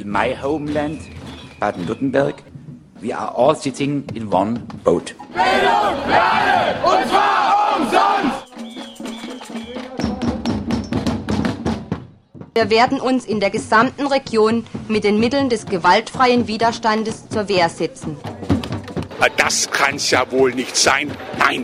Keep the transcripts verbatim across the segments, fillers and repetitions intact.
in my homeland, Baden-Württemberg, we are all sitting in one boat. Bildung für alle, und zwar umsonst! Wir werden uns in der gesamten Region mit den Mitteln des gewaltfreien Widerstandes zur Wehr setzen. Das kann's ja wohl nicht sein. Nein!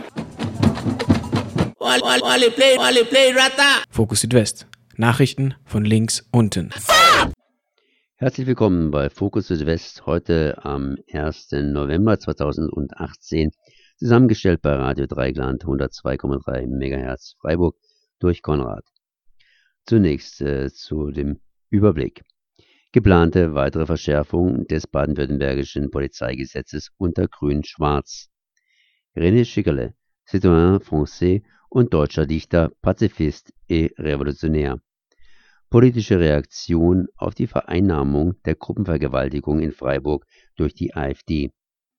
Fokus Südwest. Nachrichten von links unten. Herzlich willkommen bei Fokus Südwest, heute am ersten November zweitausendachtzehn, zusammengestellt bei Radio Dreigland hundertzwei Komma drei Megahertz Freiburg durch Konrad. Zunächst äh, zu dem Überblick. Geplante weitere Verschärfung des baden-württembergischen Polizeigesetzes unter Grün-Schwarz. René Schickerle, Citoyen français und deutscher Dichter, Pazifist et Revolutionär. Politische Reaktion auf die Vereinnahmung der Gruppenvergewaltigung in Freiburg durch die AfD.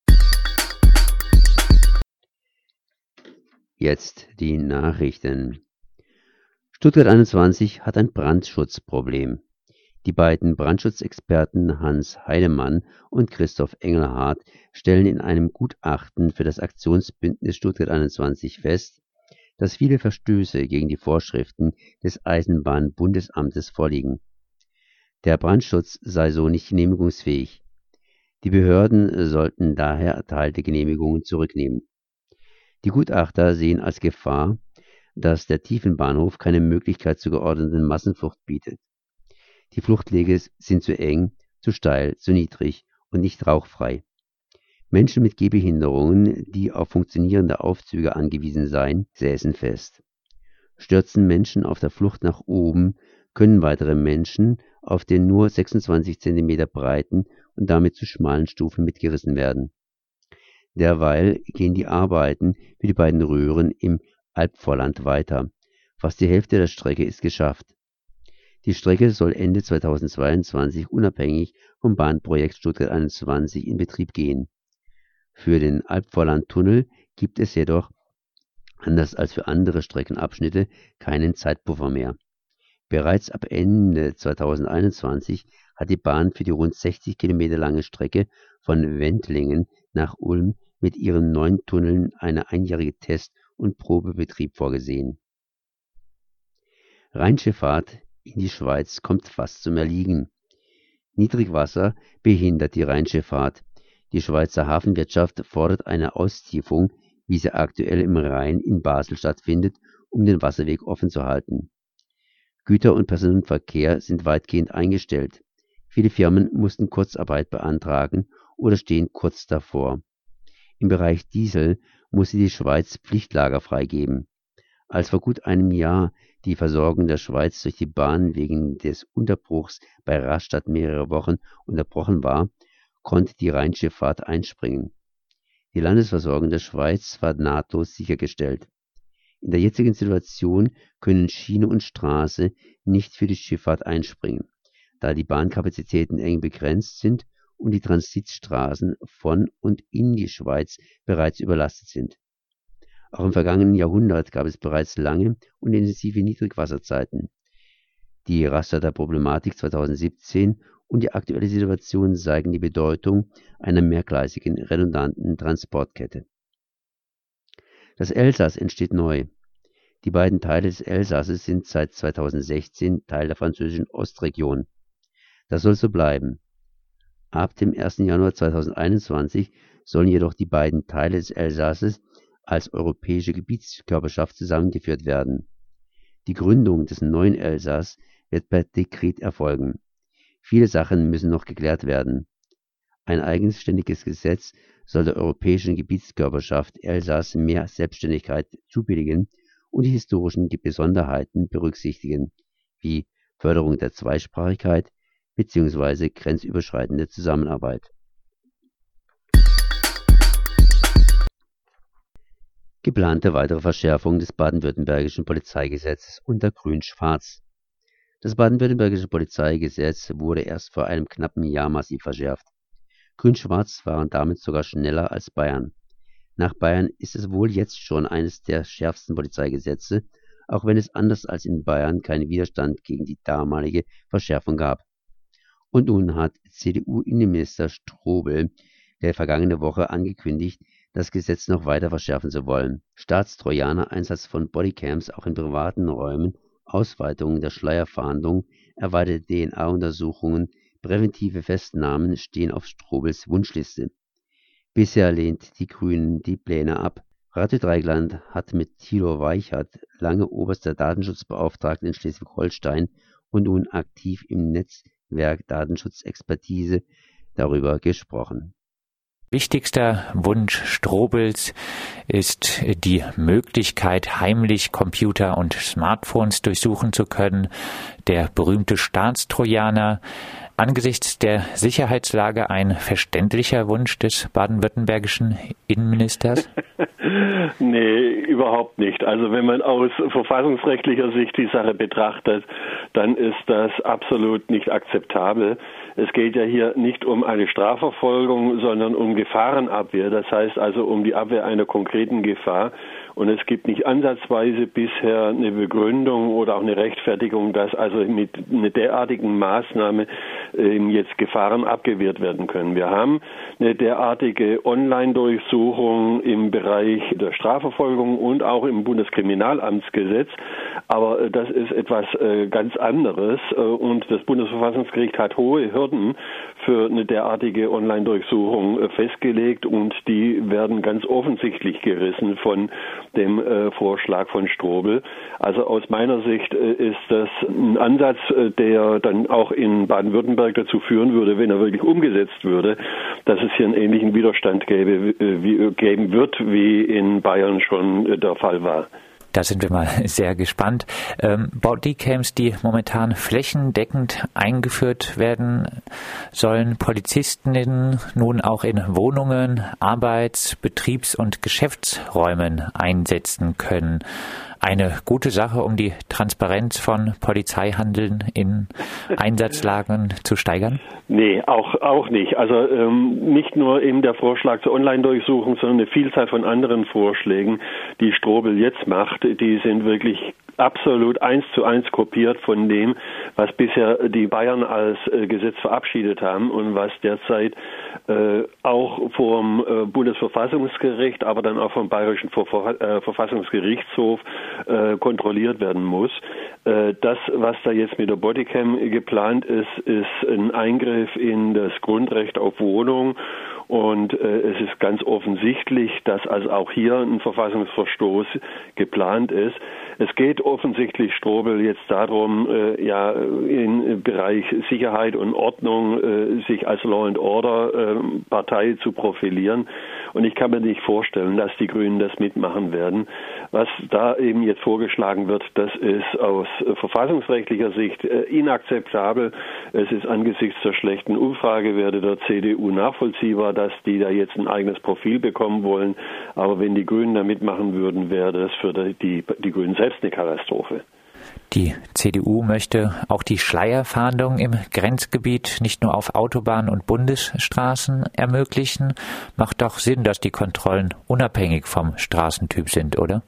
Jetzt die Nachrichten. Stuttgart einundzwanzig hat ein Brandschutzproblem. Die beiden Brandschutzexperten Hans Heidemann und Christoph Engelhardt stellen in einem Gutachten für das Aktionsbündnis Stuttgart einundzwanzig fest, dass viele Verstöße gegen die Vorschriften des Eisenbahnbundesamtes vorliegen. Der Brandschutz sei so nicht genehmigungsfähig. Die Behörden sollten daher erteilte Genehmigungen zurücknehmen. Die Gutachter sehen als Gefahr, dass der Tiefenbahnhof keine Möglichkeit zur geordneten Massenflucht bietet. Die Fluchtwege sind zu eng, zu steil, zu niedrig und nicht rauchfrei. Menschen mit Gehbehinderungen, die auf funktionierende Aufzüge angewiesen seien, säßen fest. Stürzen Menschen auf der Flucht nach oben, können weitere Menschen auf den nur sechsundzwanzig Zentimeter breiten und damit zu schmalen Stufen mitgerissen werden. Derweil gehen die Arbeiten für die beiden Röhren im Albvorland weiter. Fast die Hälfte der Strecke ist geschafft. Die Strecke soll Ende zweitausendzweiundzwanzig unabhängig vom Bahnprojekt Stuttgart einundzwanzig in Betrieb gehen. Für den Albvorlandtunnel gibt es jedoch, anders als für andere Streckenabschnitte, keinen Zeitpuffer mehr. Bereits ab Ende zweitausendeinundzwanzig hat die Bahn für die rund sechzig Kilometer lange Strecke von Wendlingen nach Ulm mit ihren neun Tunneln eine einjährige Test- und Probebetrieb vorgesehen. Rheinschifffahrt in die Schweiz kommt fast zum Erliegen. Niedrigwasser behindert die Rheinschifffahrt. Die Schweizer Hafenwirtschaft fordert eine Austiefung, wie sie aktuell im Rhein in Basel stattfindet, um den Wasserweg offen zu halten. Güter- und Personenverkehr sind weitgehend eingestellt. Viele Firmen mussten Kurzarbeit beantragen oder stehen kurz davor. Im Bereich Diesel musste die Schweiz Pflichtlager freigeben. Als vor gut einem Jahr die Versorgung der Schweiz durch die Bahn wegen des Unterbruchs bei Rastatt mehrere Wochen unterbrochen war, konnte die Rheinschifffahrt einspringen. Die Landesversorgung der Schweiz war nahtlos sichergestellt. In der jetzigen Situation können Schiene und Straße nicht für die Schifffahrt einspringen, da die Bahnkapazitäten eng begrenzt sind und die Transitstraßen von und in die Schweiz bereits überlastet sind. Auch im vergangenen Jahrhundert gab es bereits lange und intensive Niedrigwasserzeiten. Die Rastatter Problematik zweitausendsiebzehn und die aktuelle Situation zeigen die Bedeutung einer mehrgleisigen, redundanten Transportkette. Das Elsass entsteht neu. Die beiden Teile des Elsasses sind seit zweitausendsechzehn Teil der französischen Ostregion. Das soll so bleiben. Ab dem ersten Januar zweitausendeinundzwanzig sollen jedoch die beiden Teile des Elsasses als europäische Gebietskörperschaft zusammengeführt werden. Die Gründung des neuen Elsass wird per Dekret erfolgen. Viele Sachen müssen noch geklärt werden. Ein eigenständiges Gesetz soll der europäischen Gebietskörperschaft Elsass mehr Selbstständigkeit zubilligen und die historischen Besonderheiten berücksichtigen, wie Förderung der Zweisprachigkeit bzw. grenzüberschreitende Zusammenarbeit. Geplante weitere Verschärfung des baden-württembergischen Polizeigesetzes unter Grün-Schwarz. Das baden-württembergische Polizeigesetz wurde erst vor einem knappen Jahr massiv verschärft. Grün-Schwarz waren damit sogar schneller als Bayern. Nach Bayern ist es wohl jetzt schon eines der schärfsten Polizeigesetze, auch wenn es anders als in Bayern keinen Widerstand gegen die damalige Verschärfung gab. Und nun hat C D U-Innenminister Strobel der vergangene Woche angekündigt, das Gesetz noch weiter verschärfen zu wollen. Staatstrojaner, Einsatz von Bodycams auch in privaten Räumen, Ausweitung der Schleierfahndung, erweiterte D N A-Untersuchungen, präventive Festnahmen stehen auf Strobels Wunschliste. Bisher lehnt die Grünen die Pläne ab. Radio Dreieckland hat mit Thilo Weichert, lange oberster Datenschutzbeauftragter in Schleswig-Holstein und nun aktiv im Netzwerk Datenschutzexpertise, darüber gesprochen. Wichtigster Wunsch Strobels ist die Möglichkeit, heimlich Computer und Smartphones durchsuchen zu können. Der berühmte Staatstrojaner. Angesichts der Sicherheitslage ein verständlicher Wunsch des baden-württembergischen Innenministers? Nee, überhaupt nicht. Also wenn man aus verfassungsrechtlicher Sicht die Sache betrachtet, dann ist das absolut nicht akzeptabel. Es geht ja hier nicht um eine Strafverfolgung, sondern um Gefahrenabwehr. Das heißt also um die Abwehr einer konkreten Gefahr. Und es gibt nicht ansatzweise bisher eine Begründung oder auch eine Rechtfertigung, dass also mit einer derartigen Maßnahme ähm, jetzt Gefahren abgewehrt werden können. Wir haben eine derartige Online-Durchsuchung im Bereich der Strafverfolgung und auch im Bundeskriminalamtsgesetz. Aber äh, das ist etwas äh, ganz anderes. Äh, und das Bundesverfassungsgericht hat hohe Hürden für eine derartige Online-Durchsuchung äh, festgelegt. Und die werden ganz offensichtlich gerissen von dem äh, Vorschlag von Strobel. Also aus meiner Sicht äh, ist das ein Ansatz, äh, der dann auch in Baden-Württemberg dazu führen würde, wenn er wirklich umgesetzt würde, dass es hier einen ähnlichen Widerstand gäbe, äh, wie, geben wird, wie in Bayern schon äh, der Fall war. Da sind wir mal sehr gespannt. Ähm, Bodycams, die momentan flächendeckend eingeführt werden sollen, Polizistinnen nun auch in Wohnungen, Arbeits-, Betriebs- und Geschäftsräumen einsetzen können. Eine gute Sache, um die Transparenz von Polizeihandeln in Einsatzlagen zu steigern? Nee, auch auch nicht. Also ähm, nicht nur eben der Vorschlag zur Online-Durchsuchung, sondern eine Vielzahl von anderen Vorschlägen, die Strobel jetzt macht, die sind wirklich absolut eins zu eins kopiert von dem, was bisher die Bayern als äh, Gesetz verabschiedet haben und was derzeit äh, auch vom äh, Bundesverfassungsgericht, aber dann auch vom Bayerischen Ver- äh, Verfassungsgerichtshof äh, kontrolliert werden muss. Äh, das, was da jetzt mit der Bodycam geplant ist, ist ein Eingriff in das Grundrecht auf Wohnung. Und äh, es ist ganz offensichtlich, dass also auch hier ein Verfassungsverstoß geplant ist. Es geht offensichtlich Strobel jetzt darum, äh, ja im Bereich Sicherheit und Ordnung äh, sich als Law and Order äh, Partei zu profilieren. Und ich kann mir nicht vorstellen, dass die Grünen das mitmachen werden. Was da eben jetzt vorgeschlagen wird, das ist aus äh, verfassungsrechtlicher Sicht äh, inakzeptabel. Es ist angesichts der schlechten Umfragewerte der C D U nachvollziehbar, dass die da jetzt ein eigenes Profil bekommen wollen. Aber wenn die Grünen da mitmachen würden, wäre das für die, die, die Grünen selbst eine Katastrophe. Die C D U möchte auch die Schleierfahndung im Grenzgebiet nicht nur auf Autobahnen und Bundesstraßen ermöglichen. Macht doch Sinn, dass die Kontrollen unabhängig vom Straßentyp sind, oder?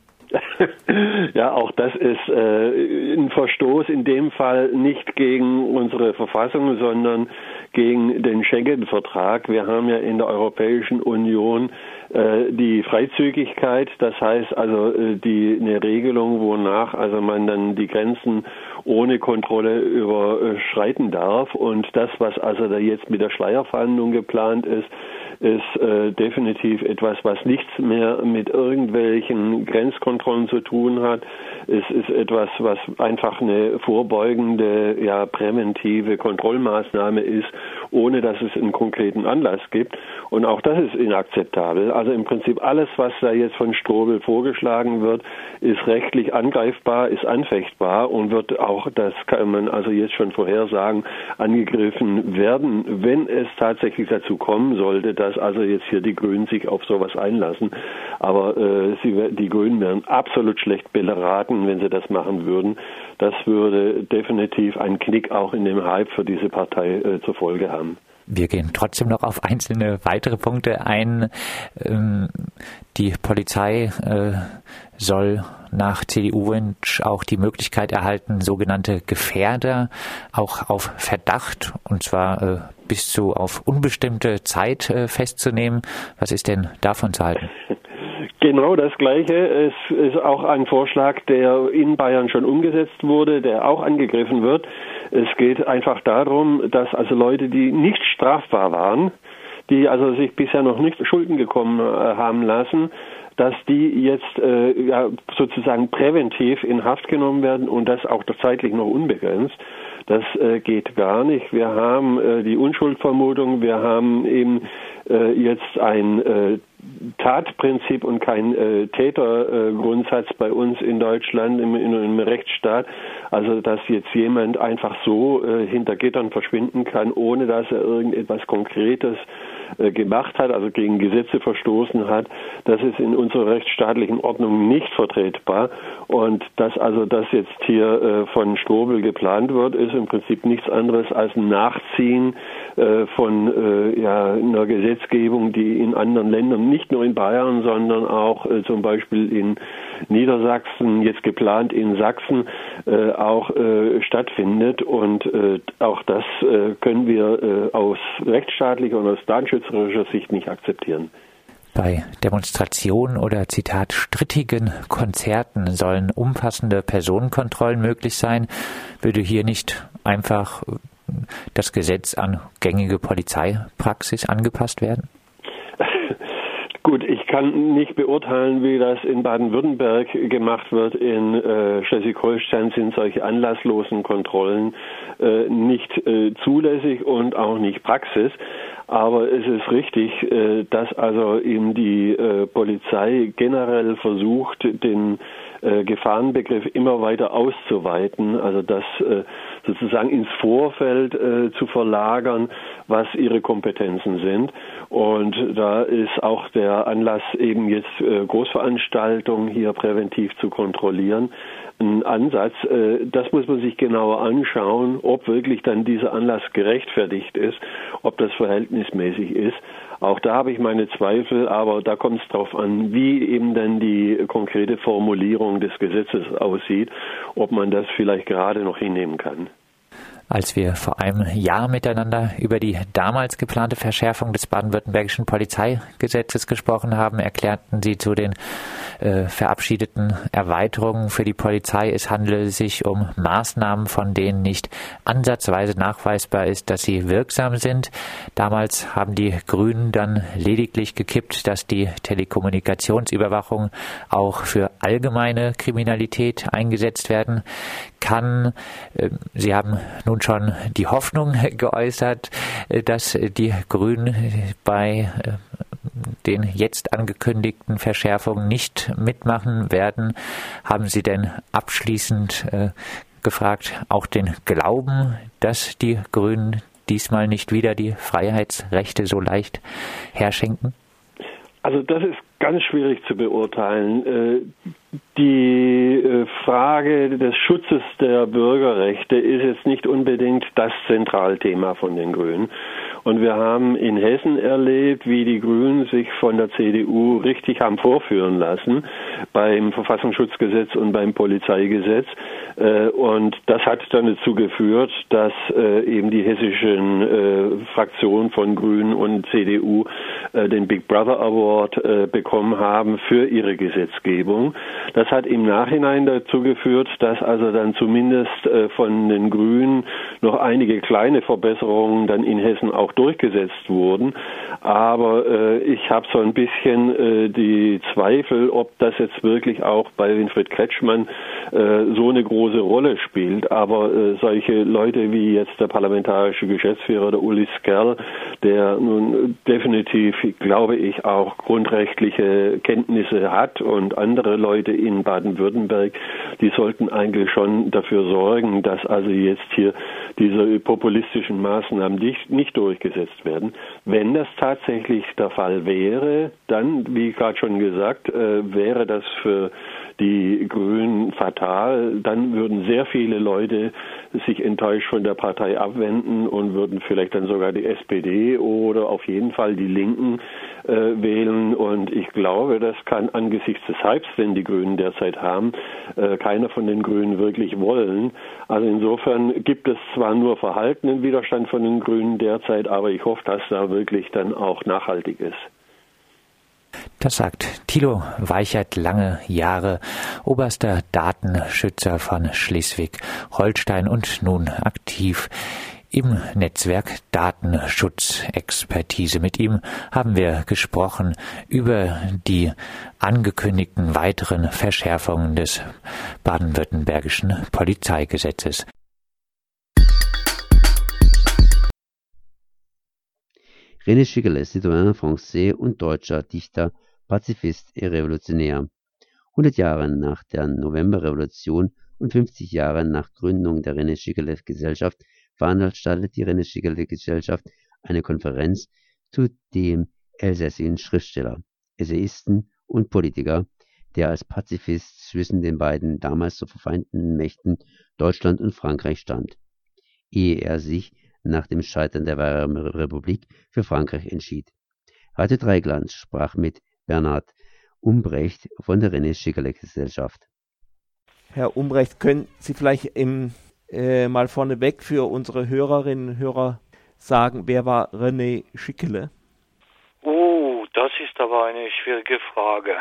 Ja, auch das ist äh, ein Verstoß in dem Fall nicht gegen unsere Verfassung, sondern gegen den Schengen-Vertrag. Wir haben ja in der Europäischen Union äh, die Freizügigkeit, das heißt also äh, die eine Regelung, wonach also man dann die Grenzen ohne Kontrolle überschreiten darf. Und das, was also da jetzt mit der Schleierfahndung geplant ist, ist äh, definitiv etwas, was nichts mehr mit irgendwelchen Grenzkontrollen zu tun hat. Es ist etwas, was einfach eine vorbeugende, ja präventive Kontrollmaßnahme ist, ohne dass es einen konkreten Anlass gibt. Und auch das ist inakzeptabel. Also im Prinzip alles, was da jetzt von Strobel vorgeschlagen wird, ist rechtlich angreifbar, ist anfechtbar und wird auch, das kann man also jetzt schon vorhersagen, angegriffen werden, wenn es tatsächlich dazu kommen sollte, dass also jetzt hier die Grünen sich auf sowas einlassen. Aber äh, sie, die Grünen wären absolut schlecht beraten, wenn sie das machen würden. Das würde definitiv einen Knick auch in dem Hype für diese Partei äh, zur Folge haben. Wir gehen trotzdem noch auf einzelne weitere Punkte ein. Die Polizei soll nach C D U-Wunsch auch die Möglichkeit erhalten, sogenannte Gefährder auch auf Verdacht, und zwar bis zu auf unbestimmte Zeit festzunehmen. Was ist denn davon zu halten? Genau das Gleiche. Es ist auch ein Vorschlag, der in Bayern schon umgesetzt wurde, der auch angegriffen wird. Es geht einfach darum, dass also Leute, die nicht strafbar waren, die also sich bisher noch nicht Schulden gekommen äh, haben lassen, dass die jetzt äh, ja, sozusagen präventiv in Haft genommen werden und das auch zeitlich noch unbegrenzt. Das äh, geht gar nicht. Wir haben äh, die Unschuldvermutung, wir haben eben äh, jetzt ein äh, Tatprinzip und kein äh, Tätergrundsatz äh, bei uns in Deutschland im, in, im Rechtsstaat. Also dass jetzt jemand einfach so äh, hinter Gittern verschwinden kann, ohne dass er irgendetwas Konkretes äh, gemacht hat, also gegen Gesetze verstoßen hat, das ist in unserer rechtsstaatlichen Ordnung nicht vertretbar. Und dass also das jetzt hier äh, von Strobel geplant wird, ist im Prinzip nichts anderes als ein Nachziehen äh, von äh, ja, einer Gesetzgebung, die in anderen Ländern, nicht nur in Bayern, sondern auch äh, zum Beispiel in Niedersachsen, jetzt geplant in Sachsen, äh, auch äh, stattfindet. Und äh, auch das äh, können wir äh, aus rechtsstaatlicher und aus datenschützerischer Sicht nicht akzeptieren. Bei Demonstrationen oder, Zitat, strittigen Konzerten sollen umfassende Personenkontrollen möglich sein. Würde hier nicht einfach das Gesetz an gängige Polizeipraxis angepasst werden? Gut, ich kann nicht beurteilen, wie das in Baden-Württemberg gemacht wird. In äh, Schleswig-Holstein sind solche anlasslosen Kontrollen äh, nicht äh, zulässig und auch nicht Praxis. Aber es ist richtig, äh, dass also eben die äh, Polizei generell versucht, den äh, Gefahrenbegriff immer weiter auszuweiten, also das äh, sozusagen ins Vorfeld äh, zu verlagern, was ihre Kompetenzen sind. Und da ist auch der Anlass, eben jetzt äh, Großveranstaltungen hier präventiv zu kontrollieren, ein Ansatz. Äh, das muss man sich genauer anschauen, ob wirklich dann dieser Anlass gerechtfertigt ist, ob das verhältnismäßig ist. Auch da habe ich meine Zweifel, aber da kommt es darauf an, wie eben dann die konkrete Formulierung des Gesetzes aussieht, ob man das vielleicht gerade noch hinnehmen kann. Als wir vor einem Jahr miteinander über die damals geplante Verschärfung des baden-württembergischen Polizeigesetzes gesprochen haben, erklärten Sie zu den äh, verabschiedeten Erweiterungen für die Polizei, es handele sich um Maßnahmen, von denen nicht ansatzweise nachweisbar ist, dass sie wirksam sind. Damals haben die Grünen dann lediglich gekippt, dass die Telekommunikationsüberwachung auch für allgemeine Kriminalität eingesetzt werden kann. Sie haben nun schon die Hoffnung geäußert, dass die Grünen bei den jetzt angekündigten Verschärfungen nicht mitmachen werden. Haben Sie denn abschließend äh, gefragt, auch den Glauben, dass die Grünen diesmal nicht wieder die Freiheitsrechte so leicht herschenken? Also das ist ganz schwierig zu beurteilen. Die Frage des Schutzes der Bürgerrechte ist jetzt nicht unbedingt das Zentralthema von den Grünen. Und wir haben in Hessen erlebt, wie die Grünen sich von der C D U richtig haben vorführen lassen beim Verfassungsschutzgesetz und beim Polizeigesetz. Und das hat dann dazu geführt, dass eben die hessischen Fraktionen von Grünen und C D U den Big Brother Award bekommen haben für ihre Gesetzgebung. Das hat im Nachhinein dazu geführt, dass also dann zumindest von den Grünen noch einige kleine Verbesserungen dann in Hessen auch durchgesetzt wurden. Aber äh, ich habe so ein bisschen äh, die Zweifel, ob das jetzt wirklich auch bei Winfried Kretschmann äh, so eine große Rolle spielt. Aber äh, solche Leute wie jetzt der parlamentarische Geschäftsführer, der Uli Skerl, der nun definitiv, glaube ich, auch grundrechtliche Kenntnisse hat und andere Leute in Baden-Württemberg, die sollten eigentlich schon dafür sorgen, dass also jetzt hier diese populistischen Maßnahmen nicht, nicht durchgesetzt werden. Wenn das tatsächlich der Fall wäre, dann, wie gerade schon gesagt, äh, wäre das für die Grünen fatal. Dann würden sehr viele Leute sich enttäuscht von der Partei abwenden und würden vielleicht dann sogar die S P D oder auf jeden Fall die Linken äh, wählen. Und ich glaube, das kann angesichts des Hypes, den die Grünen derzeit haben, äh, keiner von den Grünen wirklich wollen. Also insofern gibt es zwar nur verhaltenen Widerstand von den Grünen derzeit, aber ich hoffe, dass da wirklich dann auch nachhaltig ist. Das sagt Thilo Weichert, lange Jahre oberster Datenschützer von Schleswig-Holstein und nun aktiv im Netzwerk Datenschutzexpertise. Mit ihm haben wir gesprochen über die angekündigten weiteren Verschärfungen des baden-württembergischen Polizeigesetzes. René Schickele, Citoyen français und deutscher Dichter, Pazifist et Revolutionär. hundert Jahre nach der Novemberrevolution und fünfzig Jahre nach Gründung der René Schickele Gesellschaft veranstaltet die René Schickele Gesellschaft eine Konferenz zu dem elsässischen Schriftsteller, Essayisten und Politiker, der als Pazifist zwischen den beiden damals so verfeindeten Mächten Deutschland und Frankreich stand, ehe er sich nach dem Scheitern der Weimarer Republik für Frankreich entschied. Radio Dreigland sprach mit Bernhard Umbrecht von der René Schickele Gesellschaft. Herr Umbrecht, können Sie vielleicht im, äh, mal vorneweg für unsere Hörerinnen und Hörer sagen, wer war René Schickele? Oh, das ist aber eine schwierige Frage.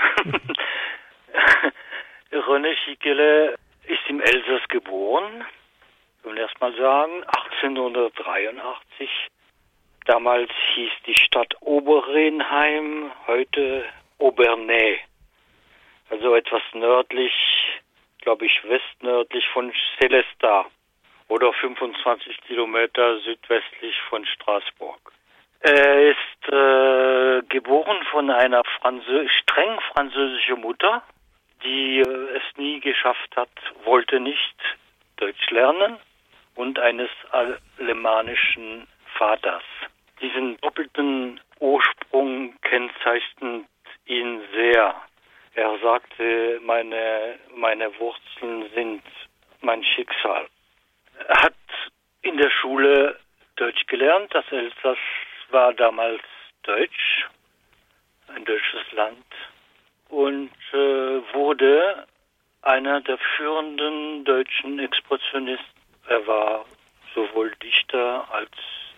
René Schickele ist im Elsass geboren. Ich will erst mal sagen, achtzehnhundertdreiundachtzig. Damals hieß die Stadt Oberrenheim, heute Obernai. Also etwas nördlich, glaube ich, westnördlich von Sélestat oder fünfundzwanzig Kilometer südwestlich von Straßburg. Er ist äh, geboren von einer Franzö- streng französischen Mutter, die äh, es nie geschafft hat, wollte nicht Deutsch lernen, und eines alemannischen Vaters. Diesen doppelten Ursprung kennzeichnet ihn sehr. Er sagte, meine, meine Wurzeln sind mein Schicksal. Er hat in der Schule Deutsch gelernt. Das Elsass war damals Deutsch, ein deutsches Land, und äh, wurde einer der führenden deutschen Expressionisten. Er war sowohl Dichter als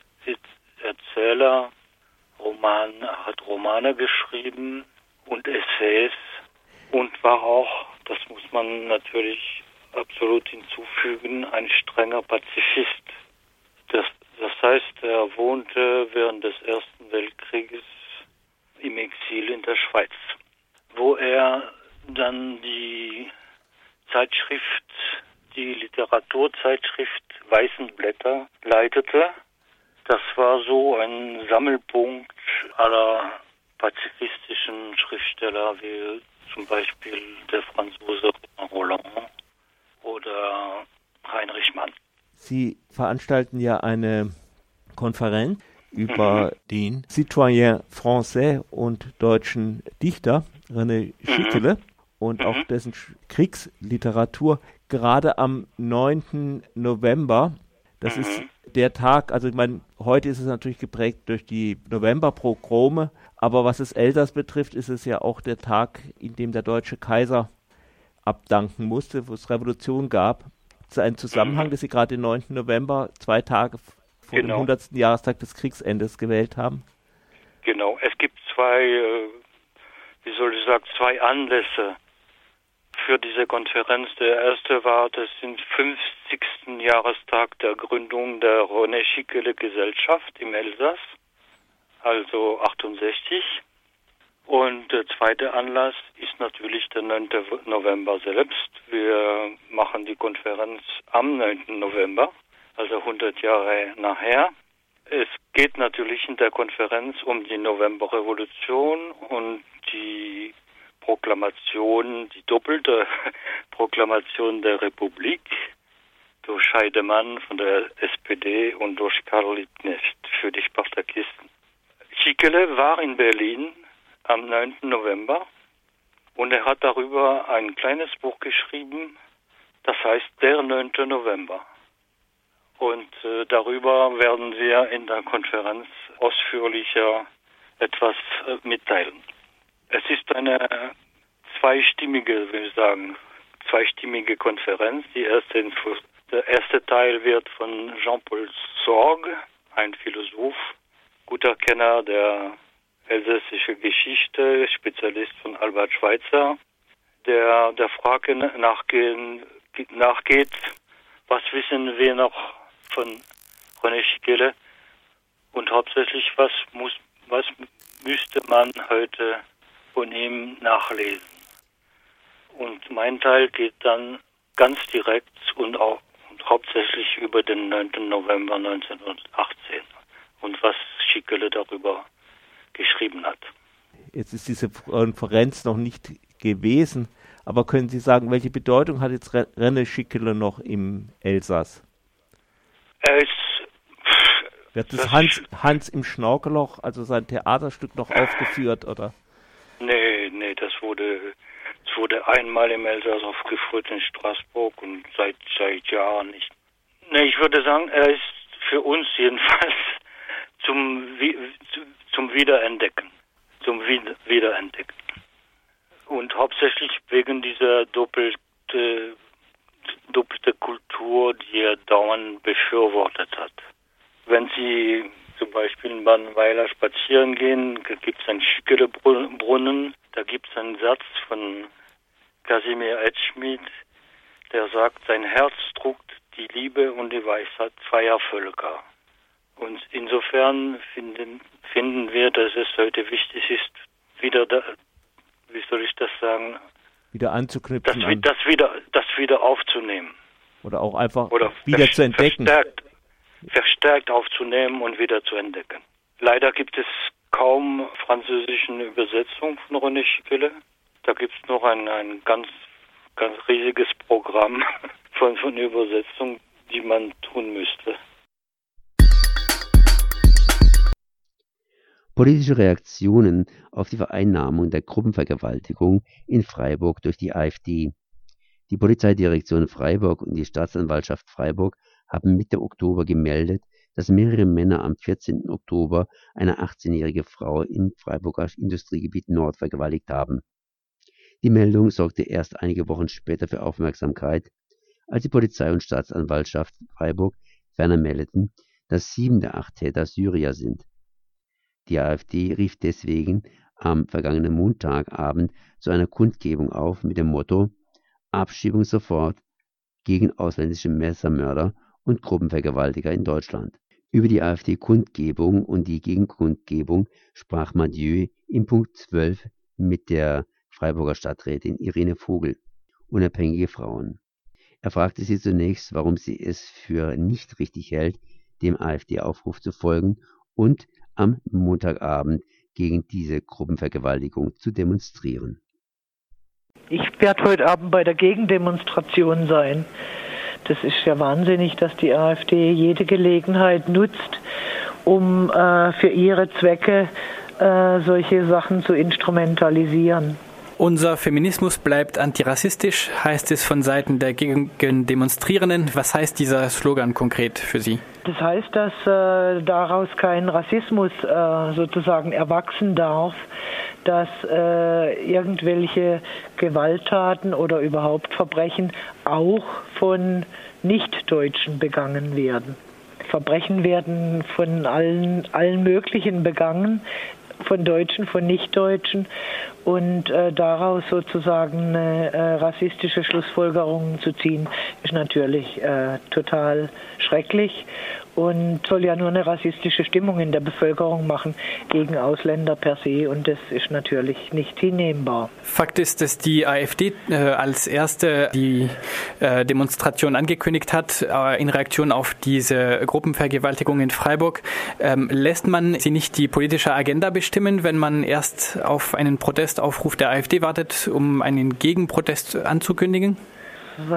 Erzähler, Roman, er hat Romane geschrieben und Essays und war auch, das muss man natürlich absolut hinzufügen, ein strenger Pazifist. Das, das heißt, er wohnte während des Ersten Weltkrieges im Exil in der Schweiz, wo er dann die Zeitschrift, die Literaturzeitschrift Weißenblätter leitete. Das war so ein Sammelpunkt aller pazifistischen Schriftsteller, wie zum Beispiel der Franzose Roland oder Heinrich Mann. Sie veranstalten ja eine Konferenz über mhm. den Citoyen français und deutschen Dichter René Schickele mhm. und mhm. auch dessen Kriegsliteratur gerade am neunten November. Das mhm. ist der Tag, also ich meine, heute ist es natürlich geprägt durch die Novemberpogrome, aber was das Elsass betrifft, ist es ja auch der Tag, in dem der deutsche Kaiser abdanken musste, wo es Revolution gab. Es ist ein Zusammenhang, dass Sie gerade den neunten November, zwei Tage vor genau. dem hundertsten Jahrestag des Kriegsendes gewählt haben. Genau, es gibt zwei, wie soll ich sagen, zwei Anlässe für diese Konferenz. Der erste war, das sind fünfzigsten Jahrestag der Gründung der René Schickele Gesellschaft im Elsass, also achtundsechzig. Und der zweite Anlass ist natürlich der neunte November selbst. Wir machen die Konferenz am neunten November, also hundert Jahre nachher. Es geht natürlich in der Konferenz um die Novemberrevolution und die Proklamation, die doppelte Proklamation der Republik durch Scheidemann von der S P D und durch Karl Liebknecht für die Spartakisten. Schickele war in Berlin am neunten November Und er hat darüber ein kleines Buch geschrieben, das heißt Der neunte November. Und äh, darüber werden wir in der Konferenz ausführlicher etwas äh, mitteilen. Es ist eine zweistimmige, will ich sagen, zweistimmige Konferenz. Die erste, der erste Teil wird von Jean-Paul Sorgue, ein Philosoph, guter Kenner der elsässischen Geschichte, Spezialist von Albert Schweitzer, der der Frage nachgehen, nachgeht, was wissen wir noch von René Schickele und hauptsächlich, was muss, was müsste man heute von ihm nachlesen. Und mein Teil geht dann ganz direkt und auch und hauptsächlich über den neunten November neunzehnhundertachtzehn und was Schickele darüber geschrieben hat. Jetzt ist diese Konferenz noch nicht gewesen, aber können Sie sagen, welche Bedeutung hat jetzt René Schickele noch im Elsass? Er ist... Wird das, das Hans, Hans im Schnorkeloch, also sein Theaterstück, noch aufgeführt, oder? Nee, nee, das wurde, das wurde einmal im Elsass aufgeführt in Straßburg und seit, seit Jahren nicht. Nee, ich würde sagen, er ist für uns jedenfalls zum, zum Wiederentdecken, zum Wiederentdecken. Und hauptsächlich wegen dieser doppelte, doppelte Kultur, die er dauernd befürwortet hat. Wenn Sie zum Beispiel in Badenweiler spazieren gehen, da gibt es einen Schickele-Brunnen, da gibt es einen Satz von Casimir Edschmid, der sagt, sein Herz druckt die Liebe und die Weisheit zweier Völker. Und insofern finden, finden wir, dass es heute wichtig ist, wieder, da, wie soll ich das sagen, wieder anzuknüpfen, das, an. das, wieder, das wieder aufzunehmen. Oder auch einfach Oder wieder zu entdecken. Verstärkt, verstärkt aufzunehmen und wieder zu entdecken. Leider gibt es kaum französische Übersetzung von René Schickele. Da gibt es noch ein, ein ganz, ganz riesiges Programm von, von Übersetzung, die man tun müsste. Politische Reaktionen auf die Vereinnahmung der Gruppenvergewaltigung in Freiburg durch die AfD. Die Polizeidirektion Freiburg und die Staatsanwaltschaft Freiburg haben Mitte Oktober gemeldet, dass mehrere Männer am vierzehnten Oktober eine achtzehnjährige Frau im Freiburger Industriegebiet Nord vergewaltigt haben. Die Meldung sorgte erst einige Wochen später für Aufmerksamkeit, als die Polizei und Staatsanwaltschaft Freiburg ferner meldeten, dass sieben der acht Täter Syrier sind. Die AfD rief deswegen am vergangenen Montagabend zu einer Kundgebung auf mit dem Motto Abschiebung sofort gegen ausländische Messermörder und Gruppenvergewaltiger in Deutschland. Über die AfD-Kundgebung und die Gegenkundgebung sprach Mathieu in Punkt zwölf mit der Freiburger Stadträtin Irene Vogel, unabhängige Frauen. Er fragte sie zunächst, warum sie es für nicht richtig hält, dem AfD-Aufruf zu folgen und am Montagabend gegen diese Gruppenvergewaltigung zu demonstrieren. Ich werde heute Abend bei der Gegendemonstration sein. Das ist ja wahnsinnig, dass die AfD jede Gelegenheit nutzt, um äh, für ihre Zwecke äh, solche Sachen zu instrumentalisieren. Unser Feminismus bleibt antirassistisch, heißt es von Seiten der Gegendemonstrierenden. Was heißt dieser Slogan konkret für Sie? Das heißt, dass äh, daraus kein Rassismus äh, sozusagen erwachsen darf, dass äh, irgendwelche Gewalttaten oder überhaupt Verbrechen auch von Nichtdeutschen begangen werden. Verbrechen werden von allen, allen möglichen begangen, von Deutschen, von Nichtdeutschen, und äh, daraus sozusagen eine äh, rassistische Schlussfolgerungen zu ziehen, ist natürlich äh, total schrecklich und soll ja nur eine rassistische Stimmung in der Bevölkerung machen gegen Ausländer per se, und das ist natürlich nicht hinnehmbar. Fakt ist, dass die AfD äh, als erste die äh, Demonstration angekündigt hat, äh, in Reaktion auf diese Gruppenvergewaltigung in Freiburg. Ähm, lässt man sie nicht die politische Agenda bestimmen, wenn man erst auf einen Protestaufruf der AfD wartet, um einen Gegenprotest anzukündigen? Was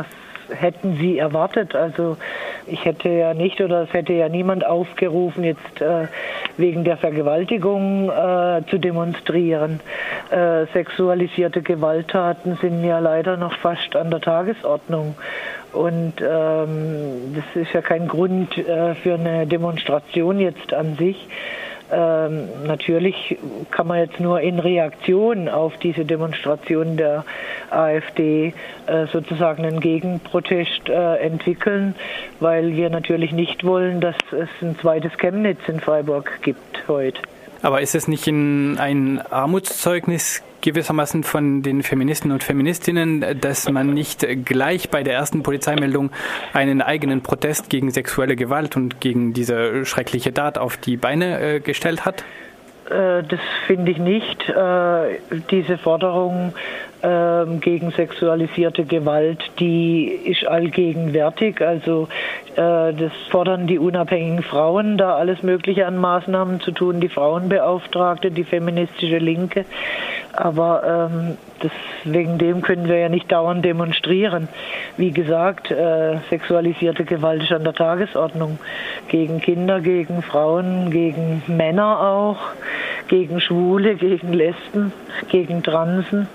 hätten Sie erwartet? Also ich hätte ja nicht oder es hätte ja niemand aufgerufen, jetzt äh, wegen der Vergewaltigung äh, zu demonstrieren. Äh, sexualisierte Gewalttaten sind ja leider noch fast an der Tagesordnung. Und ähm, das ist ja kein Grund äh, für eine Demonstration jetzt an sich. Ähm, natürlich kann man jetzt nur in Reaktion auf diese Demonstration der AfD äh, sozusagen einen Gegenprotest äh, entwickeln, weil wir natürlich nicht wollen, dass es ein zweites Chemnitz in Freiburg gibt heute. Aber ist es nicht ein, ein Armutszeugnis gewissermaßen von den Feministen und Feministinnen, dass man nicht gleich bei der ersten Polizeimeldung einen eigenen Protest gegen sexuelle Gewalt und gegen diese schreckliche Tat auf die Beine äh, gestellt hat? Äh, das finde ich nicht. Äh, diese Forderung äh, gegen sexualisierte Gewalt, die ist allgegenwärtig. Also äh, das fordern die unabhängigen Frauen, da alles Mögliche an Maßnahmen zu tun, die Frauenbeauftragte, die feministische Linke. Aber ähm, das, wegen dem können wir ja nicht dauernd demonstrieren. Wie gesagt, äh, sexualisierte Gewalt ist an der Tagesordnung. Gegen Kinder, gegen Frauen, gegen Männer auch, gegen Schwule, gegen Lesben, gegen Transen.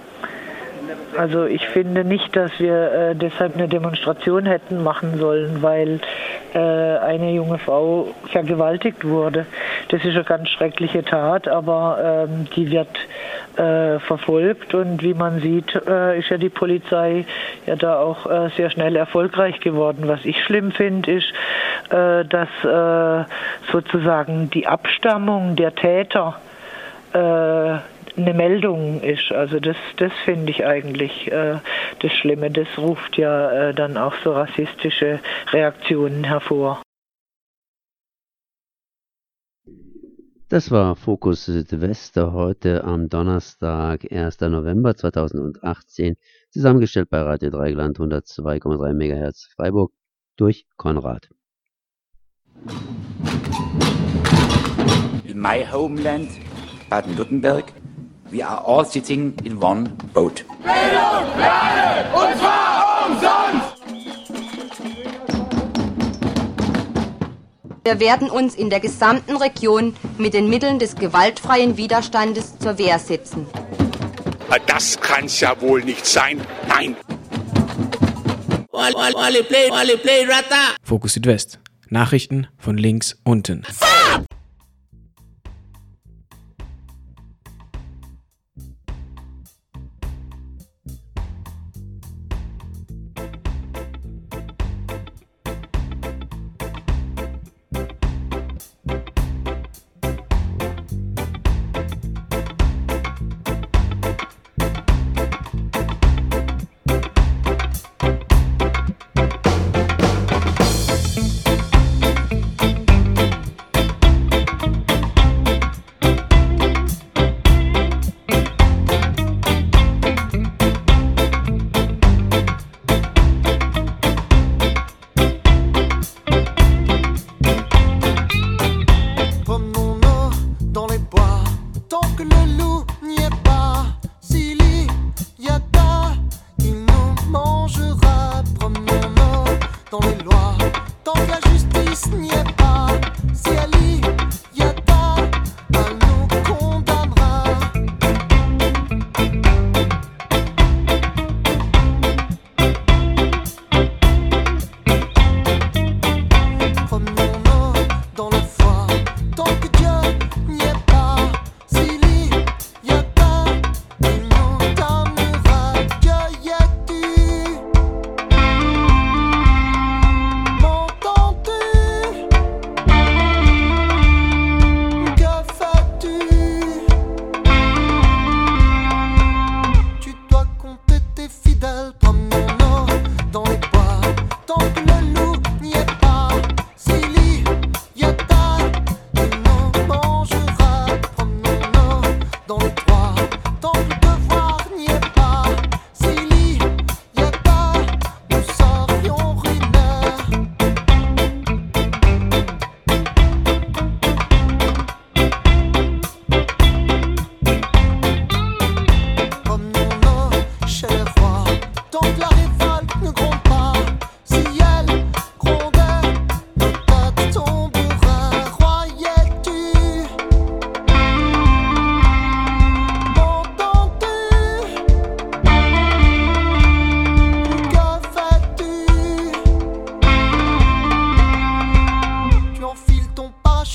Also ich finde nicht, dass wir äh, deshalb eine Demonstration hätten machen sollen, weil äh, eine junge Frau vergewaltigt wurde. Das ist eine ganz schreckliche Tat, aber ähm, die wird äh, verfolgt und wie man sieht, äh, ist ja die Polizei ja da auch äh, sehr schnell erfolgreich geworden. Was ich schlimm finde, ist, äh, dass äh, sozusagen die Abstammung der Täter äh, eine Meldung ist. Also das, das finde ich eigentlich äh, das Schlimme. Das ruft ja äh, dann auch so rassistische Reaktionen hervor. Das war Fokus Südwest heute am Donnerstag, erster November zweitausendachtzehn, zusammengestellt bei Radio Dreieckland hundertzwei Komma drei Megahertz Freiburg durch Konrad. In my homeland, Baden-Württemberg, we are all sitting in one boat. Bildung für alle, und zwar umsonst! Wir werden uns in der gesamten Region mit den Mitteln des gewaltfreien Widerstandes zur Wehr setzen. Das kann's ja wohl nicht sein. Nein! Fokus Südwest. Nachrichten von links unten.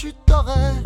tu t'aurais